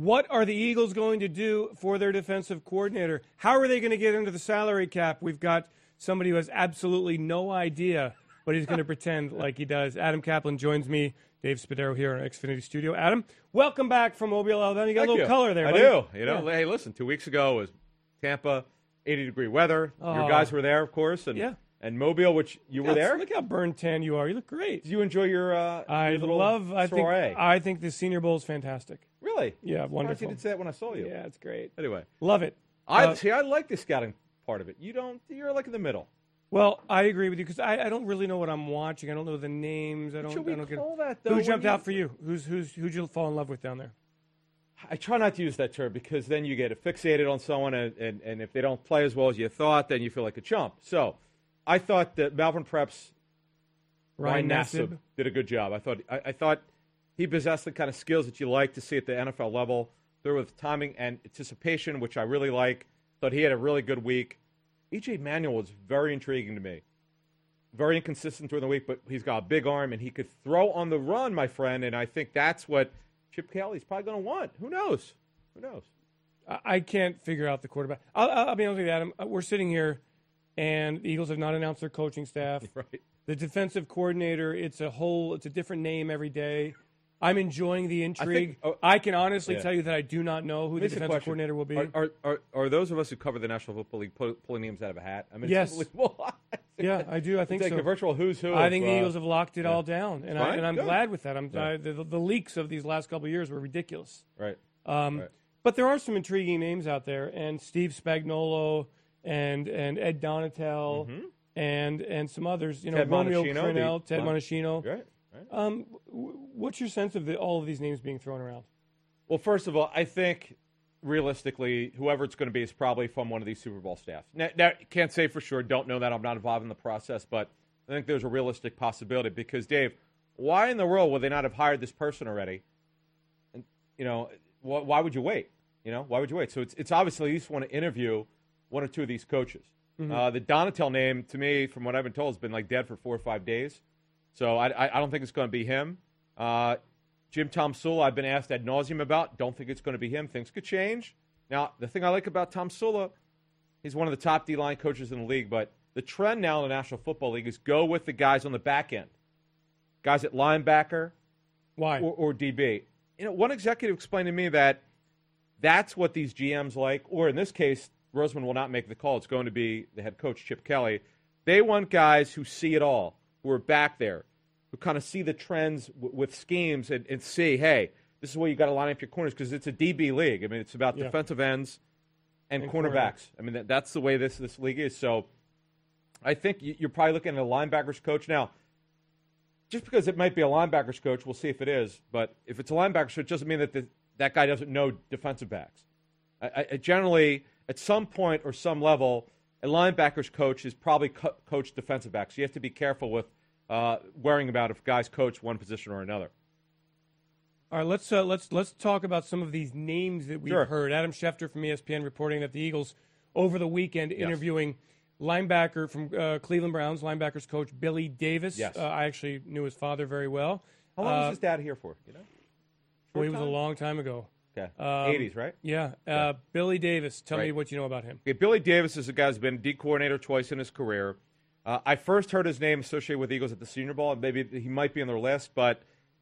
What are the Eagles going to do for their defensive coordinator? How are they going to get into the salary cap? We've got somebody who has absolutely no idea, but he's going to pretend like he does. Adam Kaplan joins me. Dave Spadaro here in our Xfinity studio. Adam, welcome back from Mobile, Alabama. You got a little color there, buddy. I do. Hey, listen, 2 weeks ago was Tampa, 80-degry weather. Your guys were there, of course, and Mobile, which you were there. Look how burned tan you are. You look great. Did you enjoy your soiree? I think the Senior Bowl is fantastic. Really? Yeah, wonderful. You didn't say that when I saw you. Yeah, it's great. Anyway, love it. I like the scouting part of it. You don't. You're like in the middle. Well, I agree with you because I don't really know what I'm watching. I don't know the names. I don't call that, though? Who jumped out for you? Who'd you fall in love with down there? I try not to use that term because then you get fixated on someone, and if they don't play as well as you thought, then you feel like a chump. So I thought that Malvern Prep's Ryan Nassib did a good job. I thought he possessed the kind of skills that you like to see at the NFL level. There was timing and anticipation, which I really like. Thought he had a really good week. E.J. Manuel was very intriguing to me. Very inconsistent during the week, but he's got a big arm, and he could throw on the run, my friend, and I think that's what Chip Kelly's probably going to want. Who knows? I can't figure out the quarterback. I'll be honest with you, Adam. We're sitting here, and the Eagles have not announced their coaching staff. Right. The defensive coordinator, it's a different name every day. I'm enjoying the intrigue. I can honestly tell you that I do not know who the defensive coordinator will be. Are those of us who cover the National Football League pulling names out of a hat? I mean, yes. Yeah, I do. I think it's so. Like a virtual who's who. I think the Eagles have locked it all down, and I'm good. glad with that. The leaks of these last couple of years were ridiculous. Right. But there are some intriguing names out there, and Steve Spagnuolo and Ed Donatel and some others. Ted Romeo Montesino, Crennel, Ted Montesino. Right. What's your sense of all of these names being thrown around? Well, first of all, I think realistically, whoever it's going to be is probably from one of these Super Bowl staffs. Now, can't say for sure. Don't know that. I'm not involved in the process, but I think there's a realistic possibility because, Dave, why in the world would they not have hired this person already? And why would you wait? Why would you wait? So it's obviously you just want to interview one or two of these coaches. The Donatel name, to me, from what I've been told, has been like dead for 4 or 5 days. So I don't think it's going to be him. Jim Tomsula, I've been asked ad nauseum about. Don't think it's going to be him. Things could change. Now, the thing I like about Tomsula, he's one of the top D-line coaches in the league, but the trend now in the National Football League is go with the guys on the back end, guys at linebacker or DB. One executive explained to me that that's what these GMs like, or in this case, Roseman will not make the call. It's going to be the head coach, Chip Kelly. They want guys who see it all, who are back there, who kind of see the trends with schemes and see, hey, this is where you got to line up your corners because it's a DB league. I mean, it's about defensive ends and cornerbacks. I mean, that's the way this league is. So I think you're probably looking at a linebackers coach. Now, just because it might be a linebackers coach, we'll see if it is. But if it's a linebackers coach, it doesn't mean that that guy doesn't know defensive backs. I generally, at some point or some level, a linebackers coach is probably coached defensive backs. So you have to be careful with worrying about if guys coach one position or another. All right, let's talk about some of these names that we've heard. Adam Schefter from ESPN reporting that the Eagles over the weekend interviewing linebacker from Cleveland Browns, linebackers coach Billy Davis. Yes. I actually knew his father very well. How long was his dad here for? Well, he was a long time ago. Okay, 80s, right? Yeah. Billy Davis. Tell me what you know about him. Okay, Billy Davis is a guy who's been D coordinator twice in his career. I first heard his name associated with the Eagles at the Senior Bowl, and maybe he might be on their list. But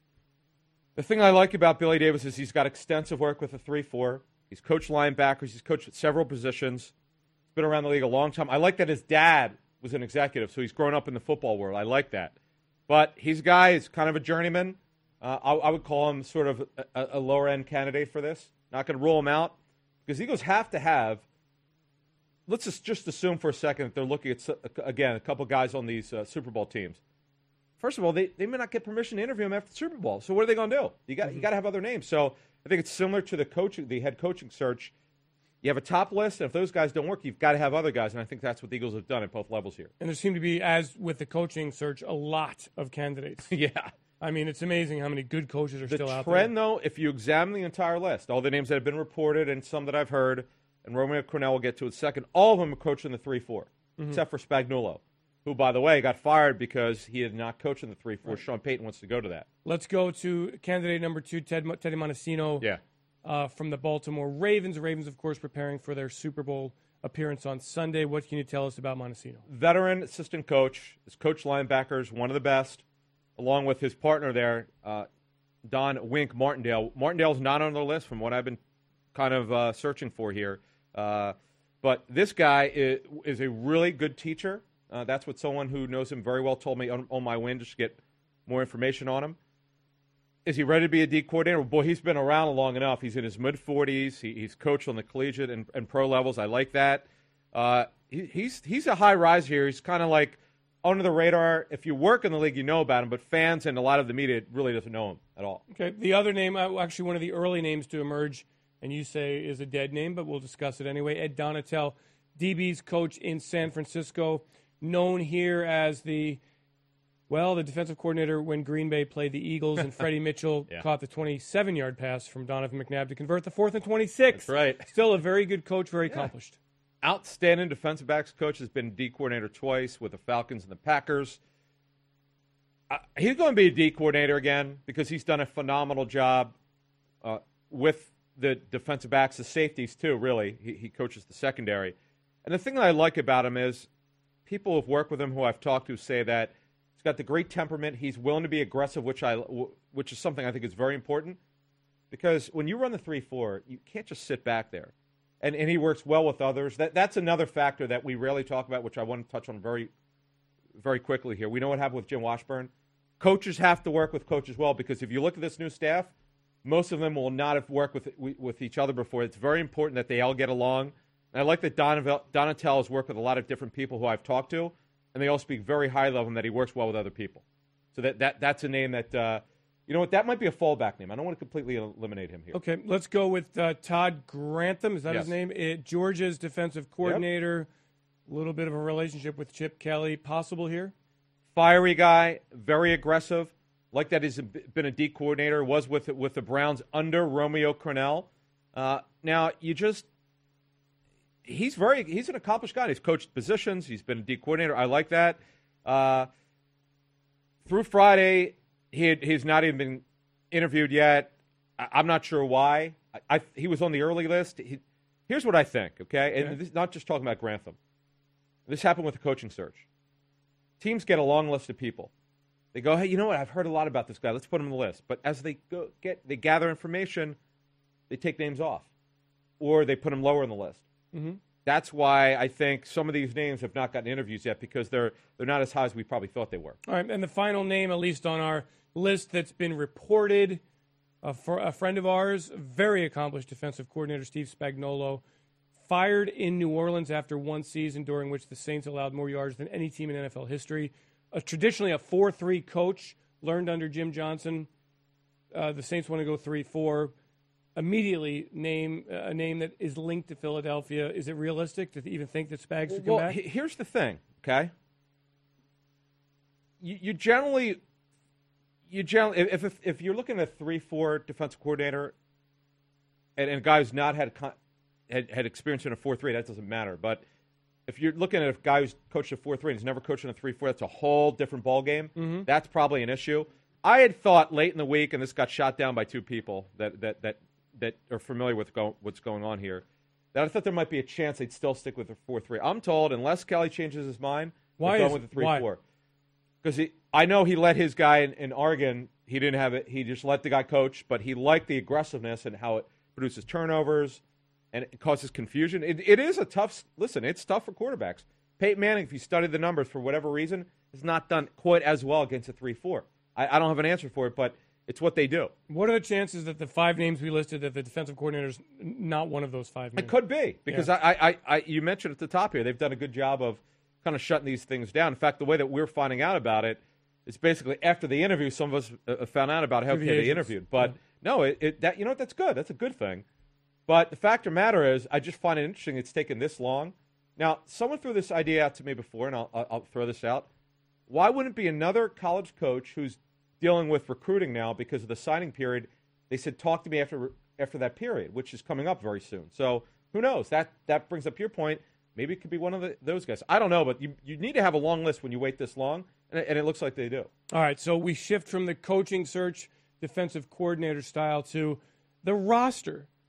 the thing I like about Billy Davis is he's got extensive work with the 3-4. He's coached linebackers. He's coached at several positions. He's been around the league a long time. I like that his dad was an executive, so he's grown up in the football world. I like that. But he's a guy who's kind of a journeyman. I would call him sort of a lower-end candidate for this. Not going to rule him out because Eagles have to have. Let's just assume for a second that they're looking at, again, a couple guys on these Super Bowl teams. First of all, they may not get permission to interview him after the Super Bowl. So what are they going to do? You got to have other names. So I think it's similar to the head coaching search. You have a top list, and if those guys don't work, you've got to have other guys, and I think that's what the Eagles have done at both levels here. And there seem to be, as with the coaching search, a lot of candidates. Yeah. I mean, it's amazing how many good coaches are still out there. The trend, though, if you examine the entire list, all the names that have been reported and some that I've heard, and Romeo Crennel will get to it second, all of them are coaching the 3-4, except for Spagnuolo, who, by the way, got fired because he had not coached in the 3-4. Right. Sean Payton wants to go to that. Let's go to candidate number 2, Teddy Montesino. Yeah. from the Baltimore Ravens. The Ravens, of course, preparing for their Super Bowl appearance on Sunday. What can you tell us about Montesino? Veteran assistant coach. His coach linebackers, one of the best, along with his partner there, Don Wink Martindale. Martindale's not on the list from what I've been kind of searching for here. But this guy is a really good teacher. That's what someone who knows him very well told me on my win, just to get more information on him. Is he ready to be a D coordinator? Well, boy, he's been around long enough. He's in his mid-40s. He's coached on the collegiate and pro levels. I like that. He's a high rise here. He's kind of like under the radar. If you work in the league, you know about him, but fans and a lot of the media really doesn't know him at all. Okay, the other name, actually one of the early names to emerge, and you say is a dead name, but we'll discuss it anyway. Ed Donatel, DB's coach in San Francisco, known here as the defensive coordinator when Green Bay played the Eagles, and Freddie Mitchell caught the 27-yard pass from Donovan McNabb to convert the 4th and 26. That's right. Still a very good coach, very accomplished. Outstanding defensive backs coach, has been D coordinator twice with the Falcons and the Packers. He's going to be a D coordinator again because he's done a phenomenal job with the defensive backs, the safeties too, really. He coaches the secondary. And the thing that I like about him is people who've worked with him who I've talked to say that he's got the great temperament. He's willing to be aggressive, which is something I think is very important. Because when you run the 3-4, you can't just sit back there. And he works well with others. That's another factor that we rarely talk about, which I want to touch on very, very quickly here. We know what happened with Jim Washburn. Coaches have to work with coaches well, because if you look at this new staff, most of them will not have worked with each other before. It's very important that they all get along. And I like that Donatel has worked with a lot of different people who I've talked to, and they all speak very highly of him, that he works well with other people. So that's a name that, you know what, that might be a fallback name. I don't want to completely eliminate him here. Okay, let's go with Todd Grantham. Is that his name? Georgia's defensive coordinator. A little bit of a relationship with Chip Kelly. Possible here? Fiery guy, very aggressive. Like that he's been a D coordinator, was with the Browns under Romeo Crennel. Now, he's an accomplished guy. He's coached positions. He's been a D coordinator. I like that. Through Friday, he's not even been interviewed yet. I'm not sure why. He was on the early list. Here's what I think, okay? And this is not just talking about Grantham. This happened with the coaching search. Teams get a long list of people. They go, hey, you know what? I've heard a lot about this guy. Let's put him on the list. But as they gather information, they take names off, or they put him lower on the list. Mm-hmm. That's why I think some of these names have not gotten interviews yet, because they're not as high as we probably thought they were. All right, and the final name, at least on our list that's been reported, for a friend of ours, very accomplished defensive coordinator Steve Spagnuolo, fired in New Orleans after one season during which the Saints allowed more yards than any team in NFL history. Traditionally a 4-3 coach, learned under Jim Johnson. The Saints want to go 3-4. Immediately name a name that is linked to Philadelphia. Is it realistic to even think that Spags could come back? Here's the thing, okay? You generally, if you're looking at a 3-4 defensive coordinator, and a guy who's not had experience in a 4-3, that doesn't matter. But if you're looking at a guy who's coached a 4-3 and he's never coached in a 3-4, that's a whole different ballgame. Mm-hmm. That's probably an issue. I had thought late in the week, and this got shot down by two people that are familiar with what's going on here, that I thought there might be a chance they'd still stick with the 4-3. I'm told, unless Kelly changes his mind, they're going with the 3-4. Because I know he let his guy in Oregon, he didn't have it. He just let the guy coach, but he liked the aggressiveness and how it produces turnovers and it causes confusion. It is a tough – listen, it's tough for quarterbacks. Peyton Manning, if you study the numbers for whatever reason, has not done quite as well against a 3-4. I don't have an answer for it, but it's what they do. What are the chances that the five names we listed, that the defensive coordinator is not one of those five names? It could be, because you mentioned at the top here, they've done a good job of kind of shutting these things down. In fact, the way that we're finding out about it is basically after the interview, some of us found out about how they interviewed. But no, that's good. That's a good thing. But the fact of the matter is, I just find it interesting it's taken this long. Now, someone threw this idea out to me before, and I'll throw this out. Why wouldn't it be another college coach who's dealing with recruiting now because of the signing period? They said, talk to me after that period, which is coming up very soon. So who knows? That brings up your point. Maybe it could be one of those guys. I don't know, but you need to have a long list when you wait this long, and it looks like they do. All right, so we shift from the coaching search, defensive coordinator style, to the roster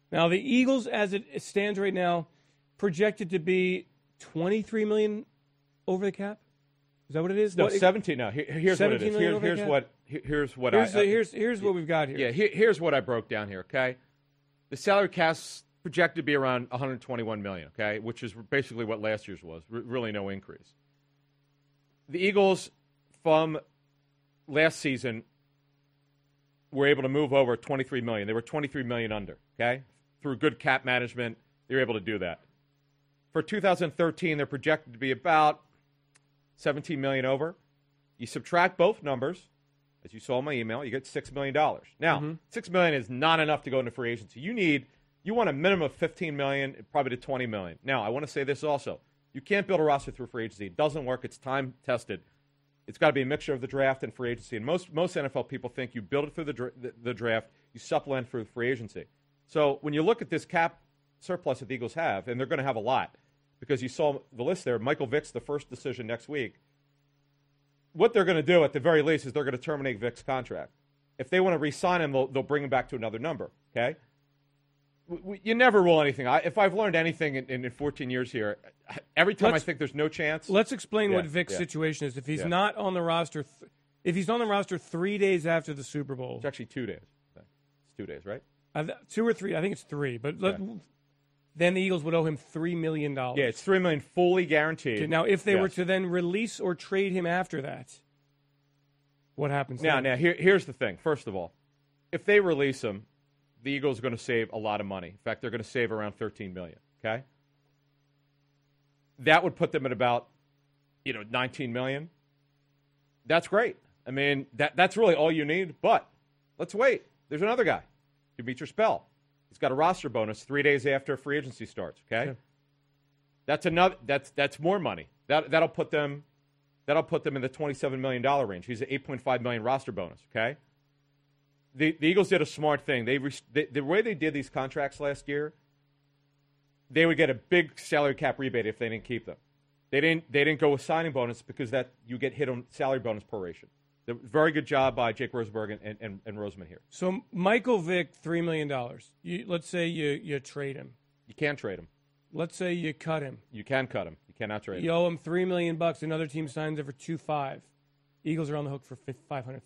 Now, the Eagles, as it stands right now, projected to be $23 million over the cap. Is that what it is? No, 17. No, here's what it is. Here's what we've got here. Yeah, here's what I broke down here. Okay, the salary cap's projected to be around $121 million. Okay, which is basically what last year's was. Really, no increase. The Eagles from last season were able to move over $23 million. They were $23 million under. Okay, through good cap management, they were able to do that. For 2013, they're projected to be about $17 million over. You subtract both numbers, as you saw in my email, you get $6 million. Now, $6 million is not enough to go into free agency. You want a minimum of $15 million, probably to $20 million. Now, I want to say this also. You can't build a roster through free agency. It doesn't work. It's time tested. It's got to be a mixture of the draft and free agency. And most NFL people think you build it through the draft, you supplement through free agency. So when you look at this cap surplus that the Eagles have, and they're going to have a lot, because you saw the list there, Michael Vick's the first decision next week. What they're going to do at the very least is they're going to terminate Vick's contract. If they want to re-sign him, they'll bring him back to another number, okay? You never rule anything. If I've learned anything in 14 years here, every time I think there's no chance. Let's explain what Vick's situation is. If he's not on the roster, if he's on the roster 3 days after the Super Bowl. It's actually 2 days. It's 2 days, right? 2 or 3. I think it's 3. But then the Eagles would owe him $3 million. Yeah, it's $3 million fully guaranteed. Okay, now, if they were to then release or trade him after that, what happens then? Now, here's the thing. First of all, if they release him, the Eagles are going to save a lot of money. In fact, they're going to save around $13 million. Okay, that would put them at about $19 million. That's great. I mean, that's really all you need. But let's wait. There's another guy, Demetrius Bell. He's got a roster bonus 3 days after free agency starts. Okay, sure. That's more money. That'll put them in the $27 million range. He's an $8.5 million roster bonus. Okay, the Eagles did a smart thing. The way they did these contracts last year, they would get a big salary cap rebate if they didn't keep them. They didn't go with signing bonus because that you get hit on salary bonus proration. Very good job by Jake Rosenberg and Roseman here. So Michael Vick, $3 million. Let's say you trade him. You can't trade him. Let's say you cut him. You can cut him. You cannot trade him. You owe him $3 million. Another team signs it for $2.5. Eagles are on the hook for $500,000.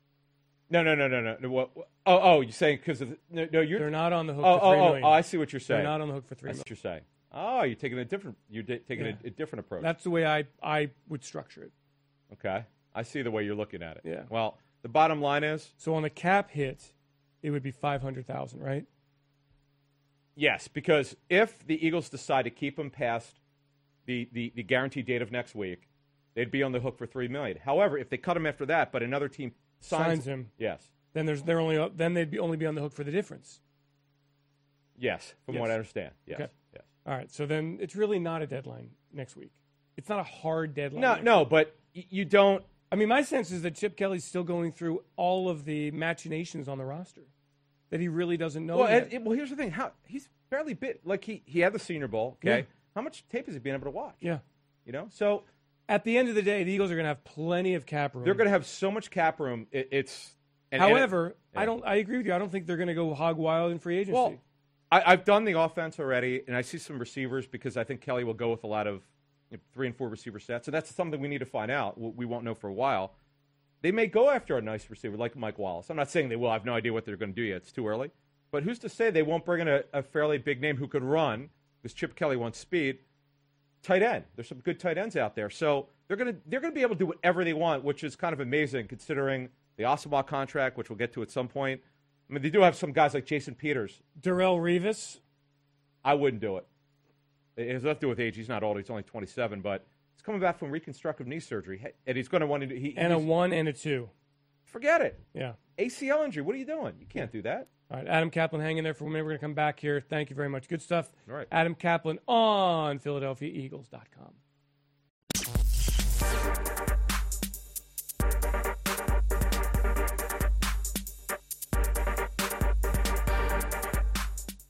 No. You're saying because of they're not on the hook for $3 million. Oh, I see what you're saying. They're not on the hook for $3 million. That's what you're saying. Oh, you're taking a different approach. That's the way I would structure it. Okay. I see the way you're looking at it. Yeah. Well, the bottom line is... So on the cap hit, it would be $500,000, right? Yes, because if the Eagles decide to keep him past the guaranteed date of next week, they'd be on the hook for $3 million. However, if they cut him after that, but another team signs him, yes, then they'd only be on the hook for the difference. Yes, from what I understand. Yes. Okay. Yes. All right. So then it's really not a deadline next week. It's not a hard deadline. No, but you don't. I mean, my sense is that Chip Kelly's still going through all of the machinations on the roster that he really doesn't know yet. Well, here's the thing. He's barely bit. Like, he had the Senior Bowl, okay? Yeah. How much tape has he been able to watch? Yeah. So at the end of the day, the Eagles are going to have plenty of cap room. They're going to have so much cap room. However, I agree with you. I don't think they're going to go hog wild in free agency. Well, I've done the offense already, and I see some receivers because I think Kelly will go with a lot of 3 and 4 receiver sets. So that's something we need to find out. We won't know for a while. They may go after a nice receiver like Mike Wallace. I'm not saying they will. I have no idea what they're going to do yet. It's too early. But who's to say they won't bring in a fairly big name who could run, because Chip Kelly wants speed, tight end. There's some good tight ends out there. So they're going to be able to do whatever they want, which is kind of amazing considering the Oswald contract, which we'll get to at some point. I mean, they do have some guys like Jason Peters. Darrelle Revis? I wouldn't do it. It has nothing to do with age. He's not old. He's only 27, but he's coming back from reconstructive knee surgery, and he's going to want to. And a 1 and a 2. Forget it. Yeah. ACL injury. What are you doing? You can't do that. All right, Adam Kaplan, hang in there for a minute. We're going to come back here. Thank you very much. Good stuff. All right. Adam Kaplan on PhiladelphiaEagles.com.